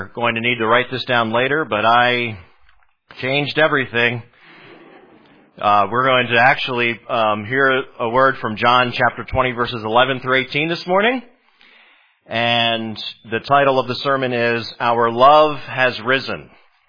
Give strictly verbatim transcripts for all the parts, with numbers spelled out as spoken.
Going to need to write this down later, but I changed everything. Uh, we're going to actually um, hear a word from John chapter twenty, verses eleven through eighteen this morning. And the title of the sermon is, Our Love Has Risen.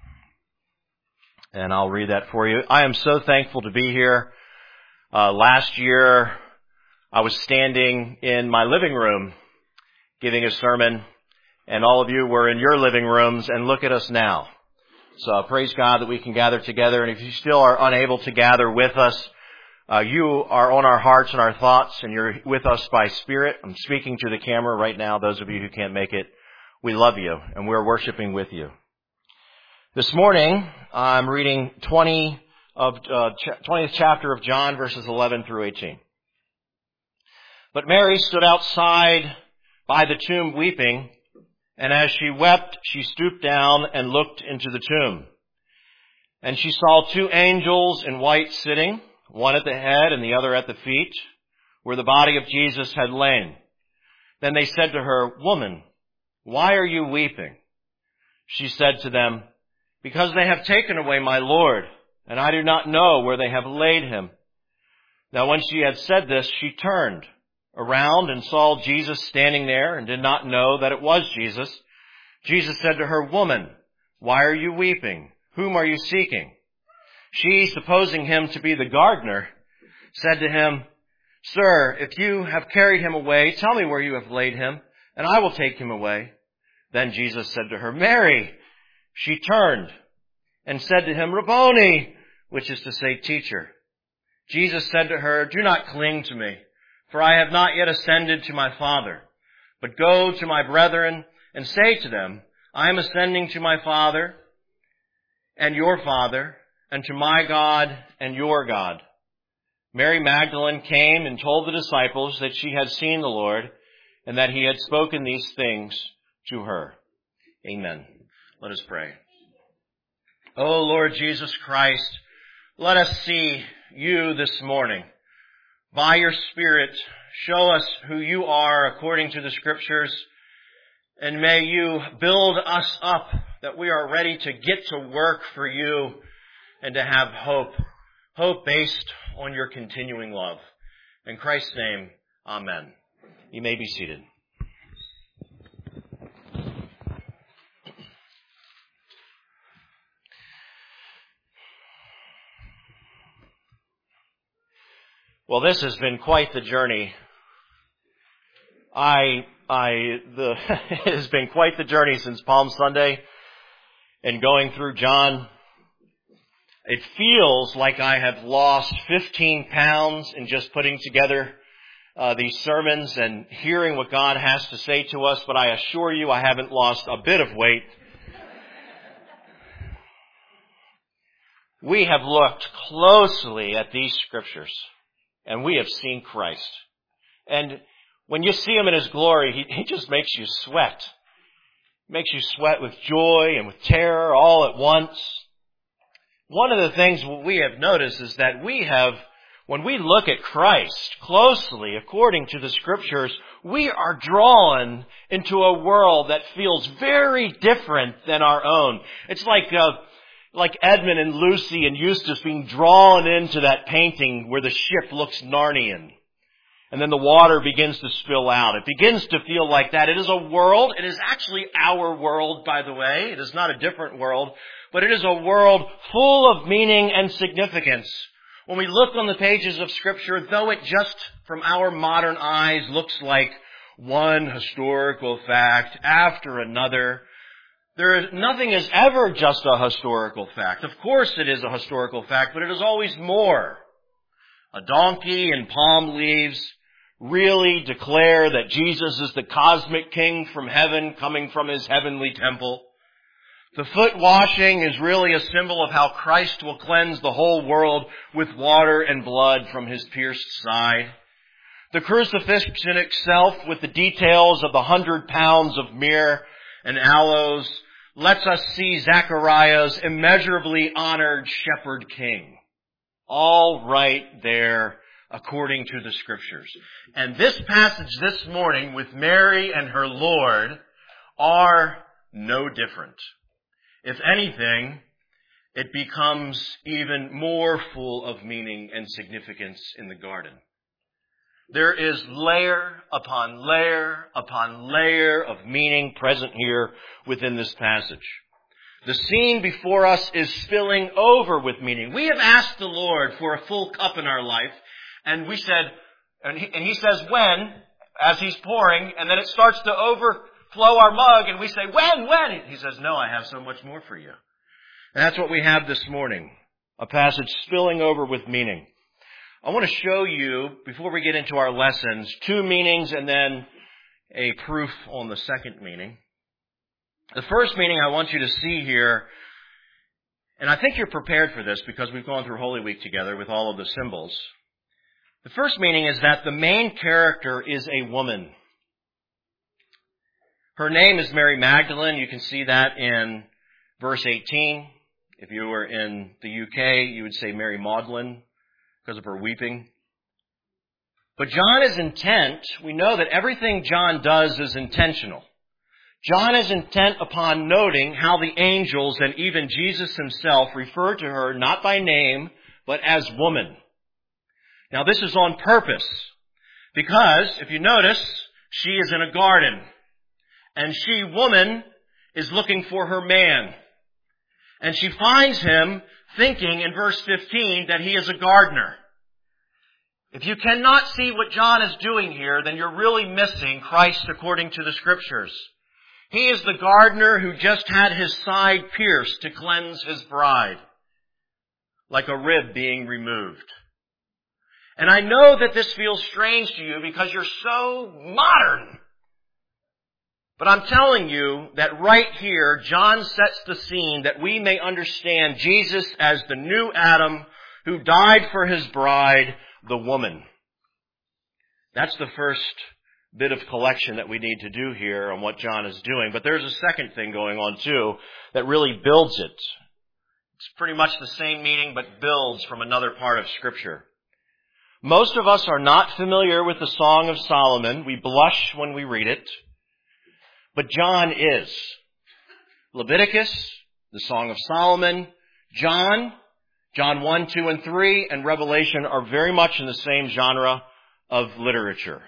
And I'll read that for you. I am so thankful to be here. Uh, last year, I was standing in my living room giving a sermon, and all of you were in your living rooms, and look at us now. So uh, praise God that we can gather together. And if you still are unable to gather with us, uh, you are on our hearts and our thoughts, and you're with us by Spirit. I'm speaking to the camera right now, those of you who can't make it. We love you, and we're worshiping with you. This morning, I'm reading twenty of uh, twentieth chapter of John, verses eleven through eighteen. But Mary stood outside by the tomb weeping, and as she wept, she stooped down and looked into the tomb. And she saw two angels in white sitting, one at the head and the other at the feet, where the body of Jesus had lain. Then they said to her, Woman, why are you weeping? She said to them, Because they have taken away my Lord, and I do not know where they have laid him. Now when she had said this, she turned around and saw Jesus standing there and did not know that it was Jesus. Jesus said to her, Woman, why are you weeping? Whom are you seeking? She, supposing him to be the gardener, said to him, Sir, if you have carried him away, tell me where you have laid him, and I will take him away. Then Jesus said to her, Mary. She turned and said to him, Rabboni, which is to say, teacher. Jesus said to her, Do not cling to me, for I have not yet ascended to my Father. But go to my brethren and say to them, I am ascending to my Father and your Father, and to my God and your God. Mary Magdalene came and told the disciples that she had seen the Lord, and that he had spoken these things to her. Amen. Let us pray. O Lord Jesus Christ, let us see you this morning. By your Spirit, show us who you are according to the Scriptures, and may you build us up that we are ready to get to work for you and to have hope, hope based on your continuing love. In Christ's name, amen. You may be seated. Well, this has been quite the journey. I, I, the, it has been quite the journey since Palm Sunday and going through John. It feels like I have lost fifteen pounds in just putting together uh, these sermons and hearing what God has to say to us, but I assure you I haven't lost a bit of weight. We have looked closely at these scriptures, and we have seen Christ. And when you see him in his glory, he, he just makes you sweat. Makes you sweat with joy and with terror all at once. One of the things we have noticed is that we have, when we look at Christ closely, according to the Scriptures, we are drawn into a world that feels very different than our own. It's like uh, like Edmund and Lucy and Eustace being drawn into that painting where the ship looks Narnian. And then the water begins to spill out. It begins to feel like that. It is a world. It is actually our world, by the way. It is not a different world. But it is a world full of meaning and significance. When we look on the pages of Scripture, though it just from our modern eyes looks like one historical fact after another, There is, nothing is ever just a historical fact. Of course it is a historical fact, but it is always more. A donkey and palm leaves really declare that Jesus is the cosmic king from heaven coming from his heavenly temple. The foot washing is really a symbol of how Christ will cleanse the whole world with water and blood from his pierced side. The crucifixion itself, with the details of the hundred pounds of myrrh and aloes, lets us see Zechariah's immeasurably honored shepherd king. All right there, according to the Scriptures. And this passage this morning with Mary and her Lord are no different. If anything, it becomes even more full of meaning and significance in the garden. There is layer upon layer upon layer of meaning present here within this passage. The scene before us is spilling over with meaning. We have asked the Lord for a full cup in our life, and we said, and he, and he says when, as he's pouring, and then it starts to overflow our mug, and we say, when, when? He says, no, I have so much more for you. And that's what we have this morning, a passage spilling over with meaning. I want to show you, before we get into our lessons, two meanings and then a proof on the second meaning. The first meaning I want you to see here, and I think you're prepared for this because we've gone through Holy Week together with all of the symbols. The first meaning is that the main character is a woman. Her name is Mary Magdalene. You can see that in verse eighteen. If you were in the U K, you would say Mary Magdalene because of her weeping. But John is intent. We know that everything John does is intentional. John is intent upon noting how the angels and even Jesus himself refer to her not by name, but as woman. Now this is on purpose, because if you notice, she is in a garden, and she, woman, is looking for her man. And she finds him thinking in verse fifteen that he is a gardener. If you cannot see what John is doing here, then you're really missing Christ according to the Scriptures. He is the gardener who just had his side pierced to cleanse his bride, like a rib being removed. And I know that this feels strange to you because you're so modern. But I'm telling you that right here, John sets the scene that we may understand Jesus as the new Adam who died for his bride, the woman. That's the first bit of collection that we need to do here on what John is doing. But there's a second thing going on too that really builds it. It's pretty much the same meaning but builds from another part of Scripture. Most of us are not familiar with the Song of Solomon. We blush when we read it. But John is. Leviticus, the Song of Solomon, John, John one, two, and three, and Revelation are very much in the same genre of literature.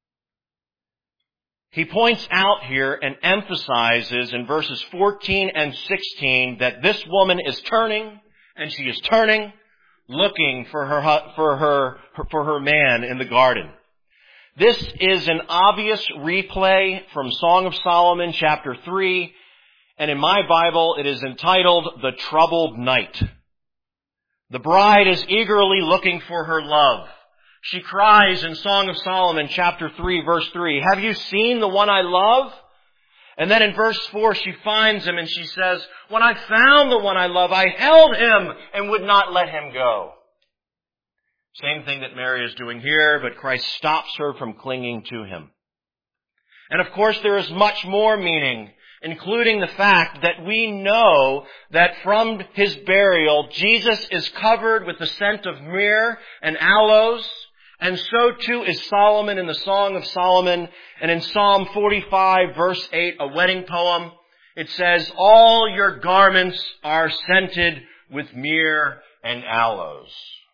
He points out here and emphasizes in verses fourteen and sixteen that this woman is turning, and she is turning, looking for her, for her, for her man in the garden. This is an obvious replay from Song of Solomon, chapter three, and in my Bible it is entitled The Troubled Night. The bride is eagerly looking for her love. She cries in Song of Solomon, chapter three, verse three, have you seen the one I love? And then in verse four, she finds him and she says, when I found the one I love, I held him and would not let him go. Same thing that Mary is doing here, but Christ stops her from clinging to him. And of course, there is much more meaning, including the fact that we know that from his burial, Jesus is covered with the scent of myrrh and aloes, and so too is Solomon in the Song of Solomon. And in Psalm forty-five, verse eight, a wedding poem, it says, all your garments are scented with myrrh and aloes.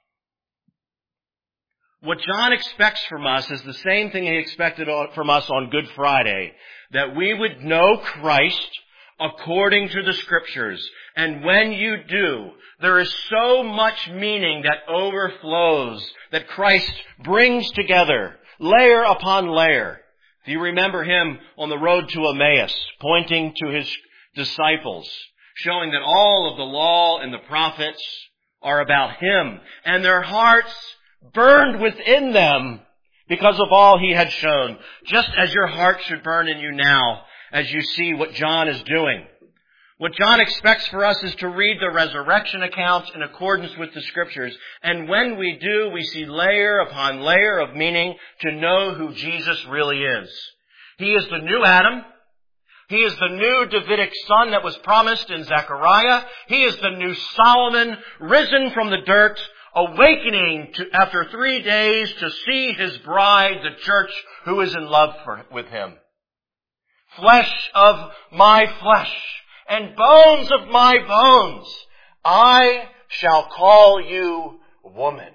What John expects from us is the same thing he expected from us on Good Friday, that we would know Christ according to the Scriptures. And when you do, there is so much meaning that overflows, that Christ brings together, layer upon layer. Do you remember him on the road to Emmaus, pointing to his disciples, showing that all of the law and the prophets are about him, and their hearts burned within them because of all he had shown, just as your heart should burn in you now as you see what John is doing. What John expects for us is to read the resurrection accounts in accordance with the Scriptures. And when we do, we see layer upon layer of meaning to know who Jesus really is. He is the new Adam. He is the new Davidic son that was promised in Zechariah. He is the new Solomon, risen from the dirt, awakening to, after three days to see his bride, the church, who is in love for, with him. flesh of my flesh, and bones of my bones. I shall call you woman.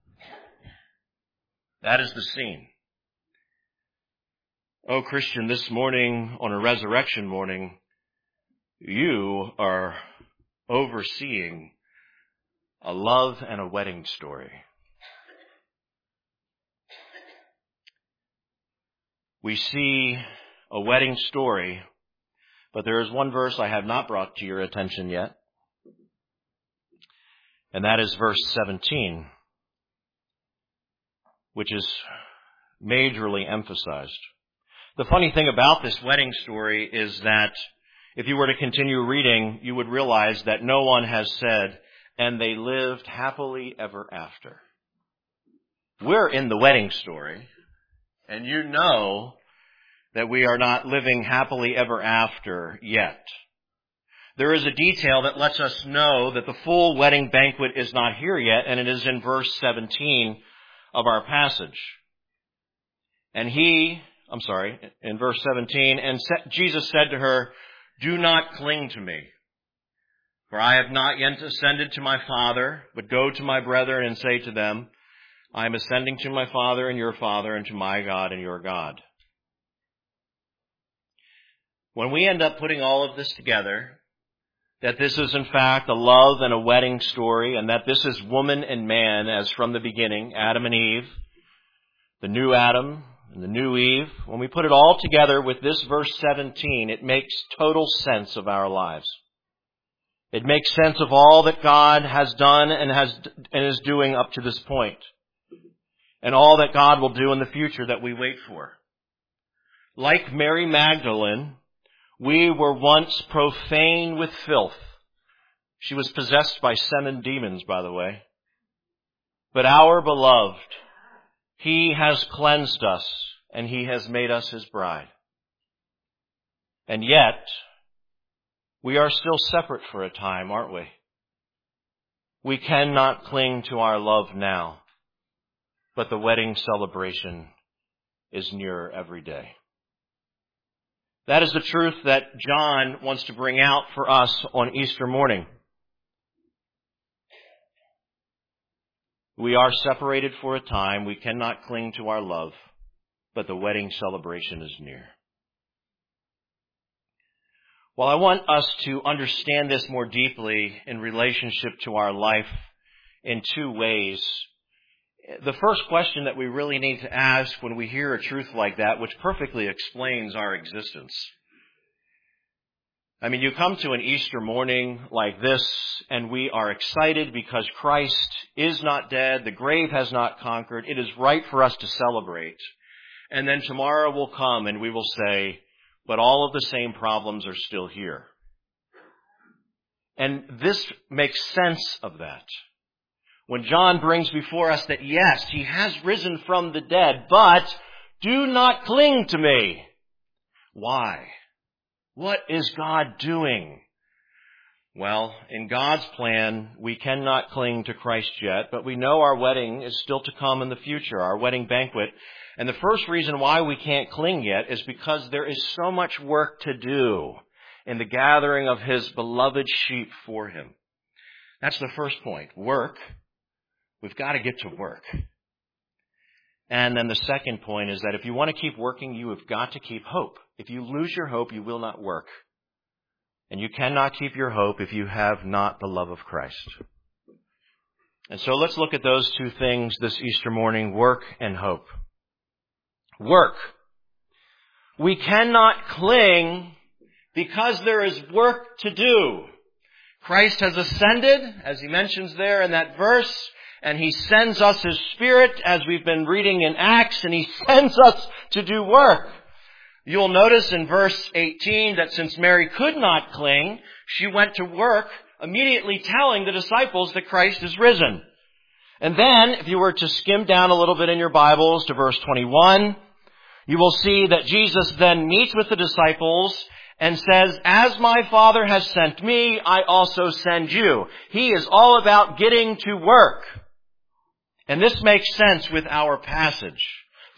That is the scene. Oh, Christian, this morning, on a resurrection morning, you are overseeing a love and a wedding story. We see a wedding story, but there is one verse I have not brought to your attention yet, and that is verse seventeen, which is majorly emphasized. The funny thing about this wedding story is that if you were to continue reading, you would realize that no one has said, and they lived happily ever after. We're in the wedding story, and you know that we are not living happily ever after yet. There is a detail that lets us know that the full wedding banquet is not here yet, and it is in verse seventeen of our passage. And he, I'm sorry, in verse seventeen, and Jesus said to her, "Do not cling to me, for I have not yet ascended to my Father, but go to my brethren and say to them, I am ascending to my Father and your Father, and to my God and your God." When we end up putting all of this together, that this is in fact a love and a wedding story, and that this is woman and man as from the beginning, Adam and Eve, the new Adam and the new Eve, when we put it all together with this verse seventeen, it makes total sense of our lives. It makes sense of all that God has done and has and is doing up to this point, and all that God will do in the future that we wait for. Like Mary Magdalene, we were once profane with filth. She was possessed by seven demons, by the way. But our beloved, He has cleansed us, and He has made us His bride. And yet, we are still separate for a time, aren't we? We cannot cling to our love now, but the wedding celebration is nearer every day. That is the truth that John wants to bring out for us on Easter morning. We are separated for a time. We cannot cling to our love, but the wedding celebration is near. Well, I want us to understand this more deeply in relationship to our life in two ways. The first question that we really need to ask when we hear a truth like that, which perfectly explains our existence. I mean, you come to an Easter morning like this, and we are excited because Christ is not dead, the grave has not conquered. It is right for us to celebrate. And then tomorrow will come and we will say, but all of the same problems are still here. And this makes sense of that. When John brings before us that, yes, He has risen from the dead, but do not cling to me. Why? What is God doing? Well, in God's plan, we cannot cling to Christ yet, but we know our wedding is still to come in the future, our wedding banquet. And the first reason why we can't cling yet is because there is so much work to do in the gathering of His beloved sheep for Him. That's the first point. Work. We've got to get to work. And then the second point is that if you want to keep working, you have got to keep hope. If you lose your hope, you will not work. And you cannot keep your hope if you have not the love of Christ. And so let's look at those two things this Easter morning, work and hope. Work. We cannot cling because there is work to do. Christ has ascended, as He mentions there in that verse, and He sends us His Spirit, as we've been reading in Acts, and He sends us to do work. You'll notice in verse eighteen that since Mary could not cling, she went to work, immediately telling the disciples that Christ is risen. And then, if you were to skim down a little bit in your Bibles to verse twenty-one, you will see that Jesus then meets with the disciples and says, as my Father has sent me, I also send you. He is all about getting to work. And this makes sense with our passage.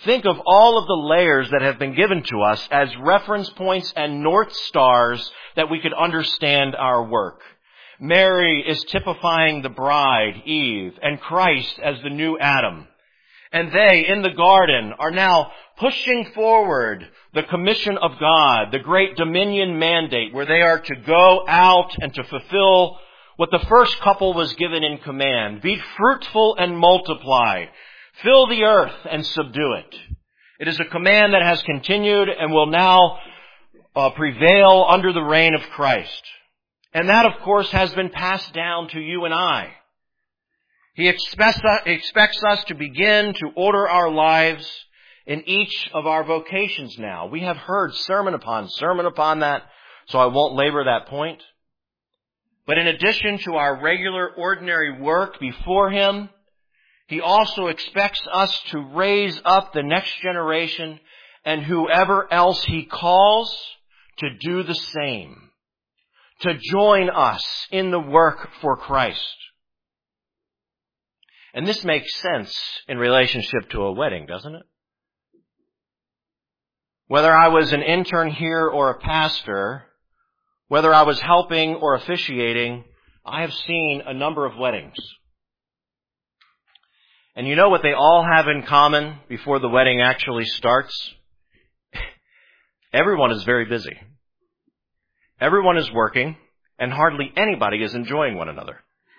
Think of all of the layers that have been given to us as reference points and north stars that we could understand our work. Mary is typifying the bride, Eve, and Christ as the new Adam. And they, in the garden, are now pushing forward the commission of God, the great dominion mandate, where they are to go out and to fulfill what the first couple was given in command. Be fruitful and multiply. Fill the earth and subdue it. It is a command that has continued and will now uh, prevail under the reign of Christ. And that, of course, has been passed down to you and I. He expects, uh, expects us to begin to order our lives in each of our vocations now. We have heard sermon upon sermon upon that, so I won't labor that point. But in addition to our regular, ordinary work before Him, He also expects us to raise up the next generation and whoever else He calls to do the same, to join us in the work for Christ. And this makes sense in relationship to a wedding, doesn't it? Whether I was an intern here or a pastor, whether I was helping or officiating, I have seen a number of weddings. And you know what they all have in common before the wedding actually starts? Everyone is very busy. Everyone is working, and hardly anybody is enjoying one another.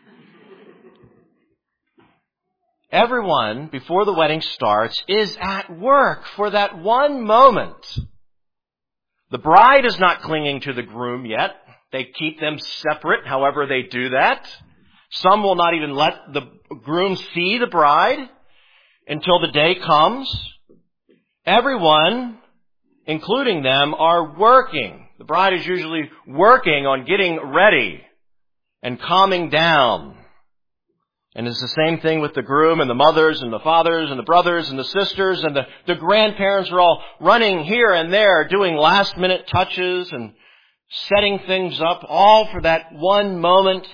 Everyone, before the wedding starts, is at work for that one moment. The bride is not clinging to the groom yet. They keep them separate, however they do that. Some will not even let the groom see the bride until the day comes. Everyone, including them, are working. The bride is usually working on getting ready and calming down. And it's the same thing with the groom and the mothers and the fathers and the brothers and the sisters and the, the grandparents are all running here and there, doing last minute touches and setting things up, all for that one moment.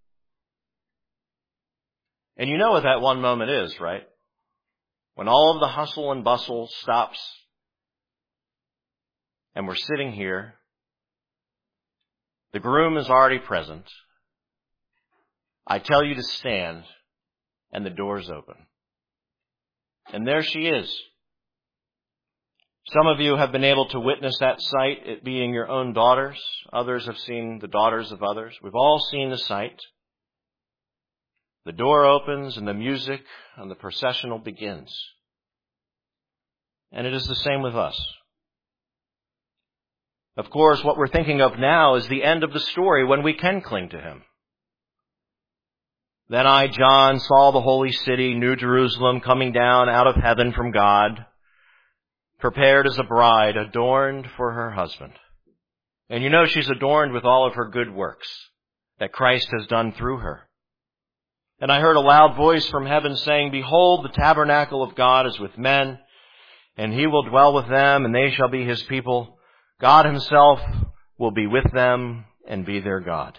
And you know what that one moment is, right? When all of the hustle and bustle stops and we're sitting here, the groom is already present. I tell you to stand, and the door's open. And there she is. Some of you have been able to witness that sight, it being your own daughters. Others have seen the daughters of others. We've all seen the sight. The door opens, and the music and the processional begins. And it is the same with us. Of course, what we're thinking of now is the end of the story when we can cling to Him. Then I, John, saw the holy city, New Jerusalem, coming down out of heaven from God, prepared as a bride, adorned for her husband. And you know she's adorned with all of her good works that Christ has done through her. And I heard a loud voice from heaven saying, Behold, the tabernacle of God is with men, and He will dwell with them, and they shall be His people. God Himself will be with them and be their God.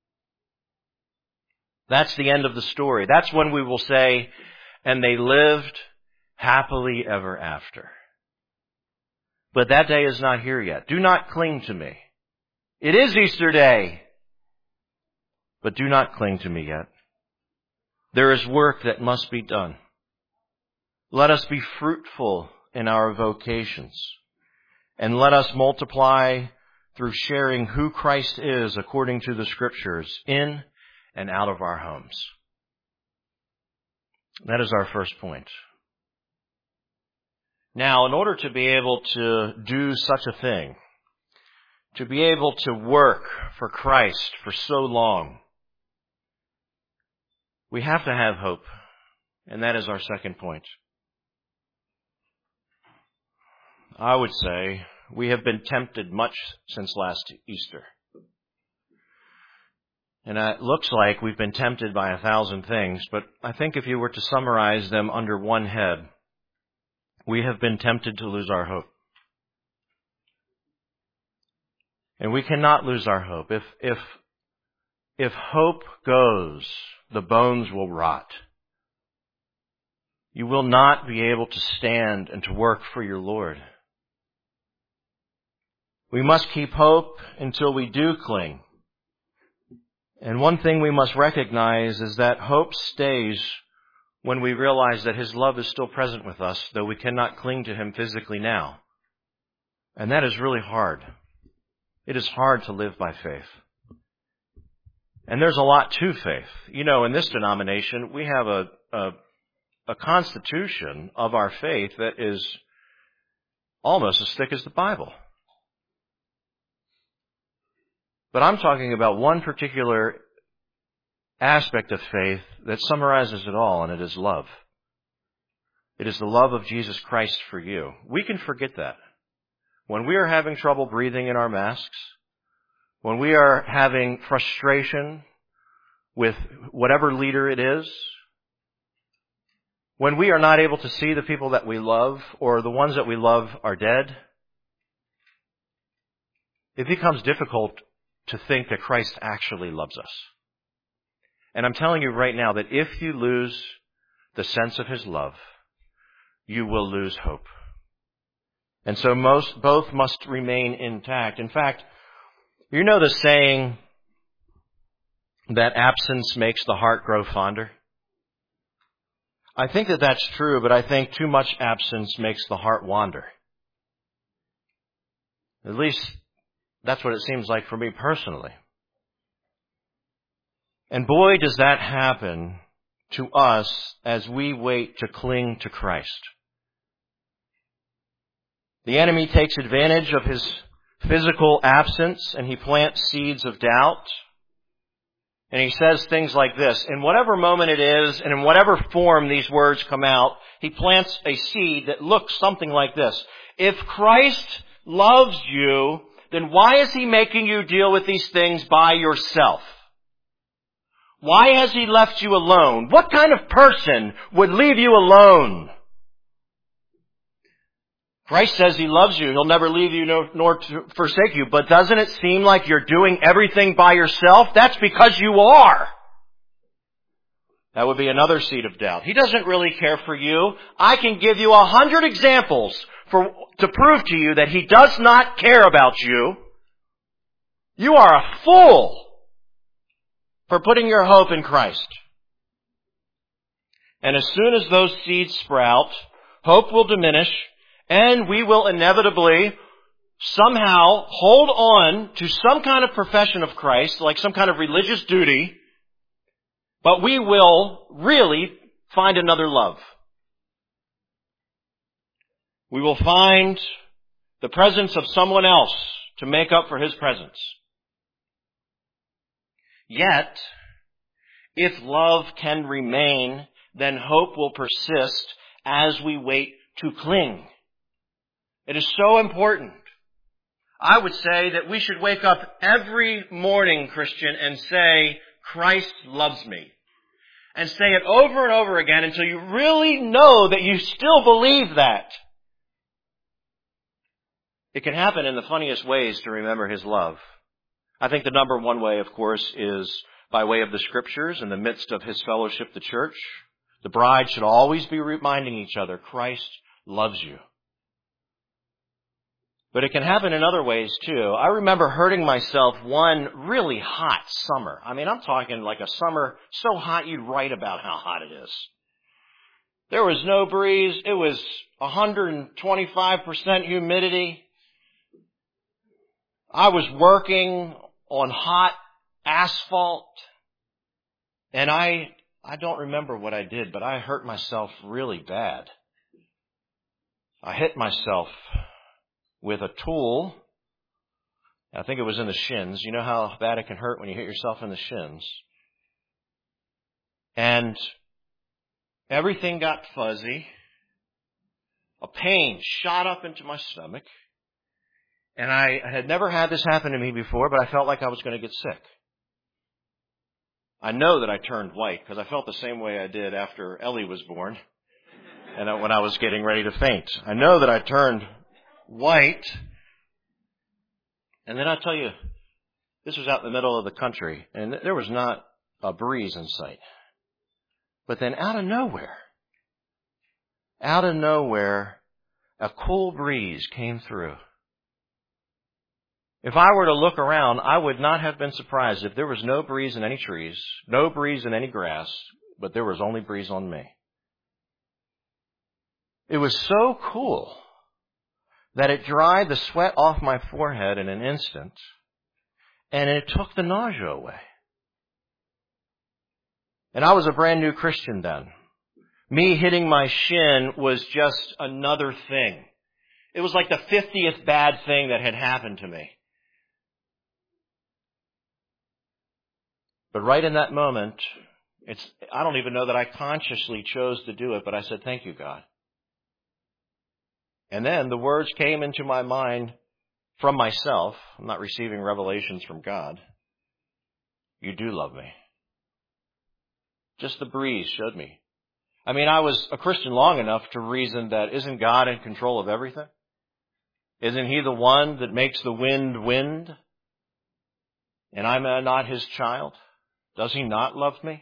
That's the end of the story. That's when we will say, and they lived happily ever after. But that day is not here yet. Do not cling to me. It is Easter Day. But do not cling to me yet. There is work that must be done. Let us be fruitful in our vocations. And let us multiply through sharing who Christ is according to the Scriptures in and out of our homes. That is our first point. Now, in order to be able to do such a thing, to be able to work for Christ for so long, we have to have hope. And that is our second point. I would say we have been tempted much since last Easter. And it looks like we've been tempted by a thousand things, but I think if you were to summarize them under one head, we have been tempted to lose our hope. And we cannot lose our hope. If, if, if hope goes, the bones will rot. you will not be able to stand and to work for your Lord. We must keep hope until we do cling. And one thing we must recognize is that hope stays when we realize that His love is still present with us, though we cannot cling to Him physically now. And that is really hard. It is hard to live by faith. And there's a lot to faith. You know, in this denomination, we have a, a, a constitution of our faith that is almost as thick as the Bible. But I'm talking about one particular aspect of faith that summarizes it all, and it is love. It is the love of Jesus Christ for you. We can forget that. When we are having trouble breathing in our masks, when we are having frustration with whatever leader it is, when we are not able to see the people that we love or the ones that we love are dead, it becomes difficult to think that Christ actually loves us. And I'm telling you right now that if you lose the sense of His love, you will lose hope. And so most, both must remain intact. In fact, you know the saying that absence makes the heart grow fonder? I think that that's true, but I think too much absence makes the heart wander. At least that's what it seems like for me personally. And boy, does that happen to us as we wait to cling to Christ. The enemy takes advantage of his physical absence and he plants seeds of doubt. And he says things like this: in whatever moment it is and in whatever form these words come out, he plants a seed that looks something like this. If Christ loves you, then why is He making you deal with these things by yourself? Why has He left you alone? What kind of person would leave you alone? Christ says He loves you. He'll never leave you nor, nor to forsake you. But doesn't it seem like you're doing everything by yourself? That's because you are. That would be another seed of doubt. He doesn't really care for you. I can give you a hundred examples for to prove to you that He does not care about you. You are a fool for putting your hope in Christ. And as soon as those seeds sprout, hope will diminish, and we will inevitably somehow hold on to some kind of profession of Christ, like some kind of religious duty, but we will really find another love. We will find the presence of someone else to make up for His presence. Yet, if love can remain, then hope will persist as we wait to cling. It is so important. I would say that we should wake up every morning, Christian, and say, Christ loves me. And say it over and over again until you really know that you still believe that. It can happen in the funniest ways to remember His love. I think the number one way, of course, is by way of the Scriptures in the midst of His fellowship, the church. The bride should always be reminding each other, Christ loves you. But it can happen in other ways too. I remember hurting myself one really hot summer. I mean, I'm talking like a summer so hot you'd write about how hot it is. There was no breeze. It was one hundred twenty-five percent humidity. I was working on hot asphalt. And I, I don't remember what I did, but I hurt myself really bad. I hit myself with a tool. I think it was in the shins. You know how bad it can hurt when you hit yourself in the shins. And everything got fuzzy. A pain shot up into my stomach. And I had never had this happen to me before, but I felt like I was going to get sick. I know that I turned white because I felt the same way I did after Ellie was born and when I was getting ready to faint. I know that I turned white. And then I'll tell you, this was out in the middle of the country, and there was not a breeze in sight. But then out of nowhere, out of nowhere, a cool breeze came through. If I were to look around, I would not have been surprised if there was no breeze in any trees, no breeze in any grass, but there was only breeze on me. It was so cool that it dried the sweat off my forehead in an instant, and it took the nausea away. And I was a brand new Christian then. Me hitting my shin was just another thing. It was like the fiftieth bad thing that had happened to me. But right in that moment, it's, I don't even know that I consciously chose to do it, but I said, thank you, God. And then the words came into my mind from myself. I'm not receiving revelations from God. You do love me. Just the breeze showed me. I mean, I was a Christian long enough to reason that isn't God in control of everything? Isn't He the one that makes the wind wind? And I'm not His child? Does He not love me?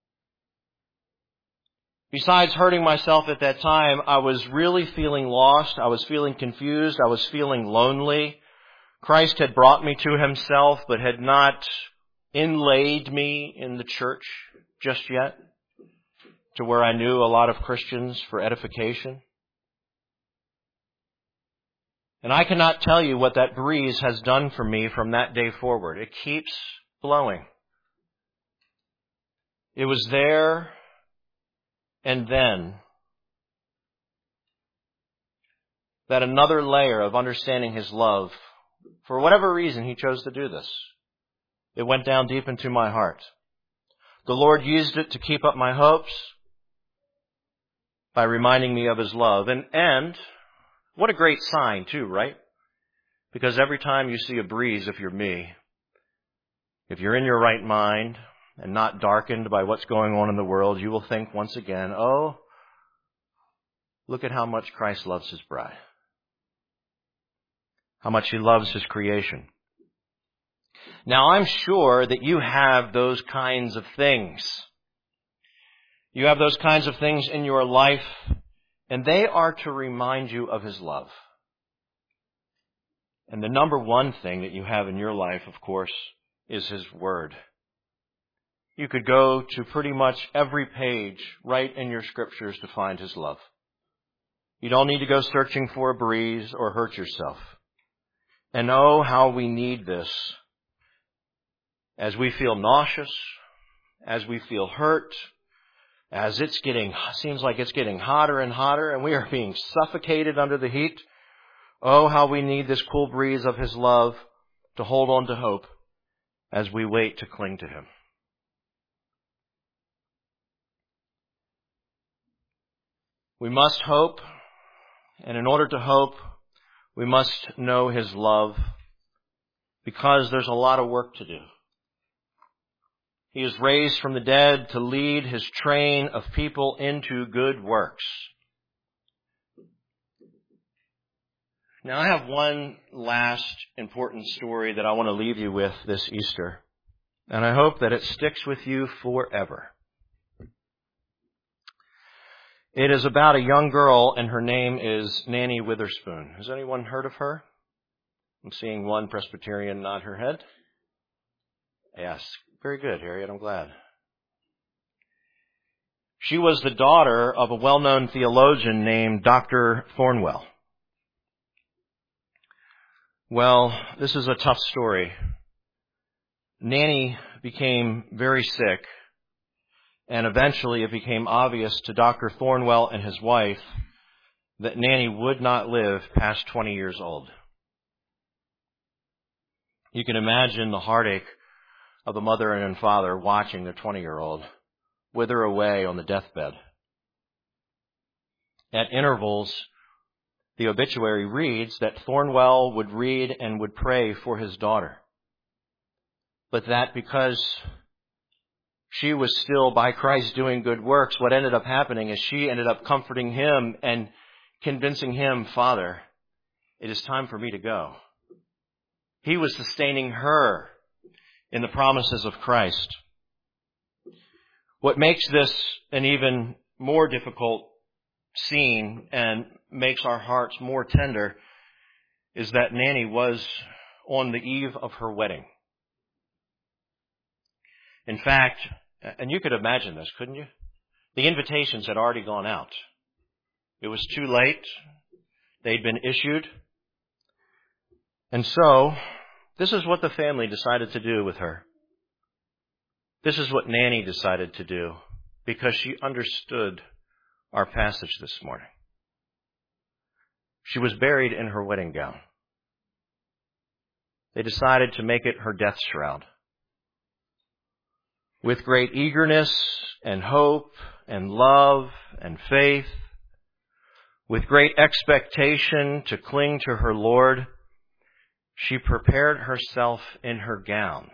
Besides hurting myself at that time, I was really feeling lost. I was feeling confused. I was feeling lonely. Christ had brought me to Himself, but had not inlaid me in the church just yet, to where I knew a lot of Christians for edification. And I cannot tell you what that breeze has done for me from that day forward. It keeps blowing. It was there, and then that another layer of understanding His love, for whatever reason He chose to do this, it went down deep into my heart. The Lord used it to keep up my hopes by reminding me of His love. And, and what a great sign too, right? Because every time you see a breeze, if you're me, if you're in your right mind and not darkened by what's going on in the world, you will think once again, oh, look at how much Christ loves His bride. How much He loves His creation. Now, I'm sure that you have those kinds of things. You have those kinds of things in your life, and they are to remind you of His love. And the number one thing that you have in your life, of course, is His Word. You could go to pretty much every page right in your scriptures to find His love. You don't need to go searching for a breeze or hurt yourself. And oh, how we need this. As we feel nauseous, as we feel hurt, as it's getting, seems like it's getting hotter and hotter and we are being suffocated under the heat. Oh, how we need this cool breeze of His love to hold on to hope as we wait to cling to Him. We must hope, and in order to hope, we must know His love, because there's a lot of work to do. He is raised from the dead to lead His train of people into good works. Now, I have one last important story that I want to leave you with this Easter, and I hope that it sticks with you forever. It is about a young girl, and her name is Nanny Witherspoon. Has anyone heard of her? I'm seeing one Presbyterian nod her head. Yes, very good, Harriet. I'm glad. She was the daughter of a well-known theologian named Doctor Thornwell. Well, this is a tough story. Nanny became very sick. And eventually it became obvious to Doctor Thornwell and his wife that Nanny would not live past twenty years old. You can imagine the heartache of the mother and father watching their twenty-year-old wither away on the deathbed. At intervals, the obituary reads that Thornwell would read and would pray for his daughter, but that because she was still by Christ doing good works, what ended up happening is she ended up comforting him and convincing him, Father, it is time for me to go. He was sustaining her in the promises of Christ. What makes this an even more difficult seen and makes our hearts more tender is that Nanny was on the eve of her wedding. In fact, and you could imagine this, couldn't you? The invitations had already gone out. It was too late. They'd been issued. And so, this is what the family decided to do with her. This is what Nanny decided to do because she understood our passage this morning. She was buried in her wedding gown. They decided to make it her death shroud. With great eagerness and hope and love and faith, with great expectation to cling to her Lord, she prepared herself in her gown.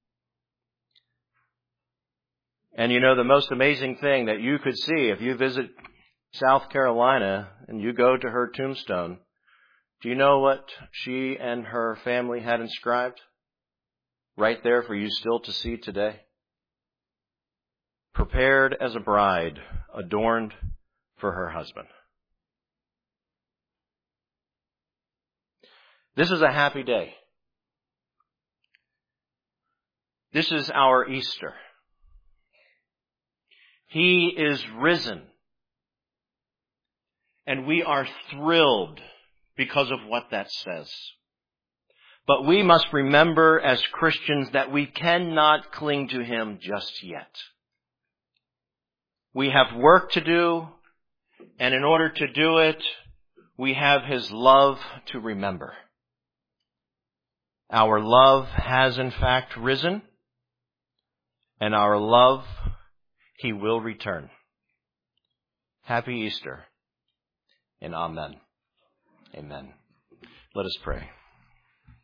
And you know, the most amazing thing that you could see if you visit South Carolina and you go to her tombstone, do you know what she and her family had inscribed? Right there for you still to see today. Prepared as a bride, adorned for her husband. This is a happy day. This is our Easter. He is risen. And we are thrilled because of what that says. But we must remember as Christians that we cannot cling to Him just yet. We have work to do, and in order to do it, we have His love to remember. Our love has in fact risen, and our love He will return. Happy Easter, and amen. Amen. Let us pray.